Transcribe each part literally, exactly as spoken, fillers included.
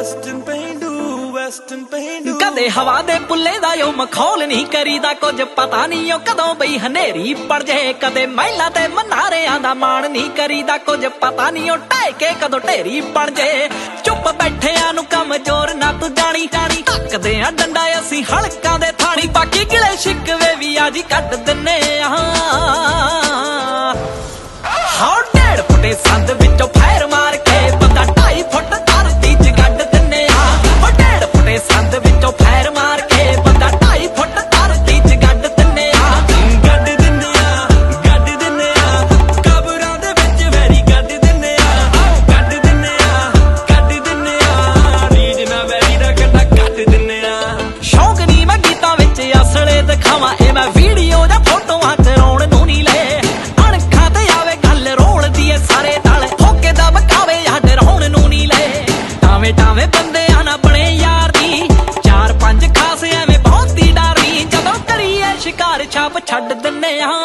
western ਪੇਂਡੂ western ਪੇਂਡੂ ਕਦੇ ਹਵਾ ਦੇ ਪੁੱਲੇ ਦਾ ਓ ਮਖੌਲ ਨਹੀਂ ਕਰੀਦਾ ਕੁਝ ਪਤਾ ਨਹੀਂ ਓ ਕਦੋਂ ਬਈ ਹਨੇਰੀ ਪੜ ਜੇ ਕਦੇ ਮਹਿਲਾ ਤੇ ਮਨਾਰਿਆਂ ਦਾ ਮਾਣ ਨਹੀਂ ਕਰੀਦਾ ਕੁਝ ਪਤਾ ਨਹੀਂ ਓ ਢਾਇ ਕੇ ਕਦੋਂ ਢੇਰੀ ਬਣ ਜੇ ਚੁੱਪ ਬੈਠਿਆਂ ਨੂੰ ਕਮਜ਼ੋਰ ਨਾ ਤੂੰ ਜਾਣੀ ਜਾਣੀ ਧੱਕਦੇ ਆ ਡੰਡਾ ਅਸੀਂ ਹਲਕਾਂ ਦੇ ਥਾਣੀ ਬਾਕੀ ਗਿਲੇ ਸ਼ਿਕਵੇ ਵੀ ਆਜੀ ਕੱਢ ਦਿੰਨੇ ਆ ਹਾਂ ਡੇਢ ਫੁੱਟੇ ਸੰਦ ਵਿੱਚੋਂ ਫੈਰ ਮਾਰ ਕੇ ਬੰਦਾ ਢਾਈ ਫੁੱਟ ਧਰਤੀ ਚ ਗੱਡ ਦਿੰਨੇ ਆ ਉਹ ਡੇਢ ਫੁੱਟੇ ਸੰਦ ਵਿੱਚੋਂ ਫੈਰ ਮਾਰ ਕੇ ਬੰਦਾ ਢਾਈ ਫੁੱਟ ਧਰਤੀ ਚ ਗੱਡ ਦਿੰਨੇ ਆ ਗੱਡ ਦਿੰਨੇ ਆ ਗੱਡ ਦਿੰਨੇ ਆ ਕਬਰਾਂ ਦੇ ਵਿੱਚ ਵੈਰੀ ਗੱਡ ਦਿੰਨੇ ਆ ਗੱਡ ਦਿੰਨੇ ਆ ਗੱਡ ਦਿੰਨੇ ਆ ਰੀਜ ਨਾ ਵੈਰੀ ਦਾ ਕੰਡਾ ਕੱਟ ਦਿੰਨੇ ਆ ਸ਼ੌਂਕ ਨਹੀਂ ਮੈਂ ਗੀਤਾਂ ਵਿੱਚ ਅਸਲੇ ਦਿਖਾਵਾਂ ਇਹ ਮੈਂ ਵੀਡੀਓ ਜਾਂ ਫੋਟੋਆਂ ਕਰਾਉਣ ਨੂੰ ਨਹੀਂ ਲੈ ਅਣਖਾਂ ਤੇ ਆਵੇ ਗੱਲ ਰੋਲਦੀ ਏ ਸਾਰੇ ਨਾਲ ਹੋਕੇ ਦਾ ਬਕਾਵੇ ਹੱਡ ਰੋਣ ਨੂੰ ਨਹੀਂ ਲੈ ਟਾਵੇਂ ਟਾਵੇਂ ਬੰਦਿਆਂ ਨਾ ਬਣੇ ਯਾਰ ਦੀ ਚਾਰ ਪੰਜ ਖਾਸ ਐਵੇਂ ਬਹੁਤੀ ਡਾਰੀ ਜਦੋਂ ਕਰੀਏ ਸ਼ਿਕਾਰ ਛਾਪ ਛੱਡ ਦਿੰਨੇ ਆ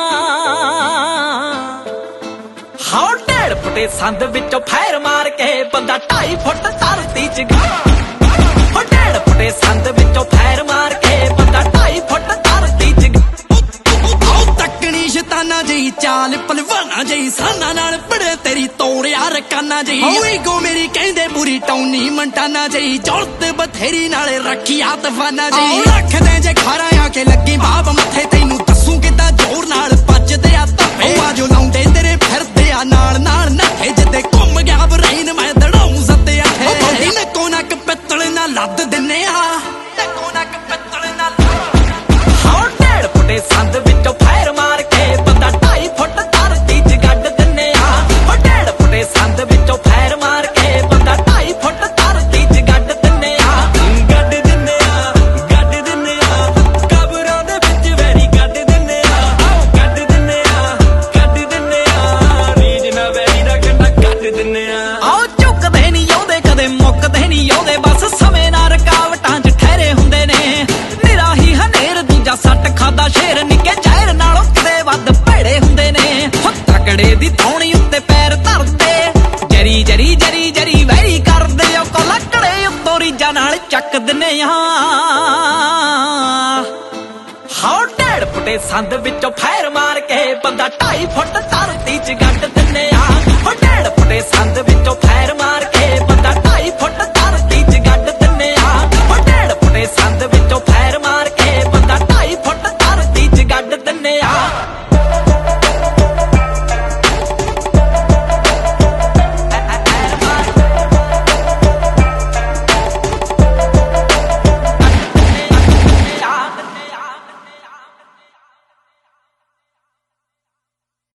ਹਾਂ ਡੇਢ ਫੁੱਟੇ ਸੰਦ ਵਿੱਚੋਂ ਫੈਰ ਮਾਰ ਕੇ ਬੰਦਾ ਢਾਈ ਫੁੱਟ ਧਰਤੀ ਚ ਉਹ ਡੇਢ ਫੁੱਟੇ ਸੰਦ ਵਿੱਚੋਂ ਫੈਰ ਮਾਰ ਕੇ ਬੰਦਾ ਢਾਈ ਫੁੱਟ ਧਰਤੀ ਚ ਤੱਕਣੀ ਸ਼ੈਤਾਨਾ ਜਈ ਚਾਲ ਪਹਿਲਵਾਨਾ ਜਈ ਸਾਨਾ ਨਾਲ ਬੜੇ ਤੇਰੀ ਤੋੜਿਆ ਰਕਾਨਾ ਜਈ ਓਏ ਗੋ ਮੇਰੀ ਕਹਿੰਦੇ ਪੂਰੀ ਟੌਨੀ ਮੰਟਾਨਾ ਜਈ ਜੌਲਤ ਬਥੇਰੀ ਨਾਲੇ ਰੱਖਿਆ ਤਫਾਨਾ ਜਈ ਰੱਖਦੇ ਜੇ ਖਾਰਾ ਆ ਕੇ ਲੱਗੀ ਬਾਬ ਮੱਥੇ ਤੈਨੂੰ ਦੱਸੂ ਕਿੱਦਾਂ ਜ਼ੋਰ ਨਾਲ ਭੱਜਦੇ ਆ ਧੱਪੇ ਆ ਜੋ ਲਾਉਂਦੇ ਤੇਰੇ ਫਿਰਦੇ ਆ ਨਾਲ ਨਾਲ ਨੱਠੇ ਜਿੱਦੇ ਘੁੰਮ ਗਿਆ ਬਰੇਨ ਮੈਂ ਦੜਾਉਂ ਸੱਤੇ ਆ ਬੋਡੀ ਨੱਕੋ ਨੱਕ ਪਿੱਤਲ ਨਾਲ ਲੱਦ ਦਿੰਨੇ ਆ ਨੱਕੋ ਨੱਕ ਪਿੱਤਲ ਨਾਲ ਹਾਂ ਡੇਢ ਫੁੱਟੇ ਸੰਦ ਵਿੱਚੋਂ ਫੈਰ ਮਾਰ ਕੇ ਬੰਦਾ ਢਾਈ ਫੁੱਟ ਧਰਤੀ ਚ ਗੱਡ ਦਿੰਨੇ ਆ ਉਹ ਡੇਢ ਫੁੱਟੇ ਸੰਦ ਵਿੱਚੋਂ ਫੈਰ ਮਾਰ ਕੇ ਬੰਦਾ ਢਾਈ ਫੁੱਟ ਧਰਤੀ ਚ ਗੱਡ ਦਿੰਨੇ ਆ ਗੱਡ ਦਿੰਨੇ ਆ ਗੱਡ ਦਿੰਨੇ ਆ ਕਬਰਾਂ ਦੇ ਵਿੱਚ ਵੈਰੀ ਗੱਡ ਦਿੰਨੇ ਆ ਗੱਡ ਦਿੰਨੇ ਆ ਗੱਡ ਦਿੰਨੇ ਆ ਰੀਜ ਨਾ ਵੈਰੀ ਦਾ ਕੰਡਾ ਕੱਟ ਦਿੰਨੇ ਆ ਆਓ ਝੁਕਦੇ ਨਹੀਂ ਆਉਂਦੇ ਕਦੇ ਮੁੱਕਦੇ ਨਹੀਂ ਆਉਂਦੇ ਬਸ ਸਮੇਂ ਨਾਲ ਰਕਾਵਟਾਂ ਚ ਠਹਿਰੇ ਹੁੰਦੇ ਨੇ ਨਿਰਾਹੀ ਹਨੇਰ ਦੂਜਾ ਸੱਟ ਖਾਦਾ ਸ਼ੇਰ ਨਿੱਕੇ ਜ਼ਹਿਰ ਨਾਲੋਂ ਕਿਤੇ ਵੱਧ ਭੇੜੇ ਹੁੰਦੇ ਨੇ ਹੋ ਤਕੜੇ ਦੀ ਤੌਣੀ ਉੱਤੇ ਪੈਰ ਧਰਦੇ ਜਰੀ ਜਰੀ ਜਰੀ ਜਰੀ ਵੈਰੀ ਕਰਦੇ ਓ ਕੋ ਲੱਕੜੇ ਉੱਤੋਂ ਰੀਜਾਂ ਨਾਲ ਚੱਕ ਦਿੰਨੇ ਆ ਹਾਂ ਡੇਢ ਫੁੱਟੇ ਸੰਦ ਵਿੱਚੋਂ ਫੈਰ ਮਾਰ ਕੇ ਬੰਦਾ ਢਾਈ ਫੁੱਟ ਧਰਤੀ ਚ ਗੱਡ ਦਿੰਨੇ ਆ ਉਹ ਡੇਢ ਫੁੱਟੇ ਸੰਦ ਵਿੱਚੋਂ ਫੈਰ ਮਾਰ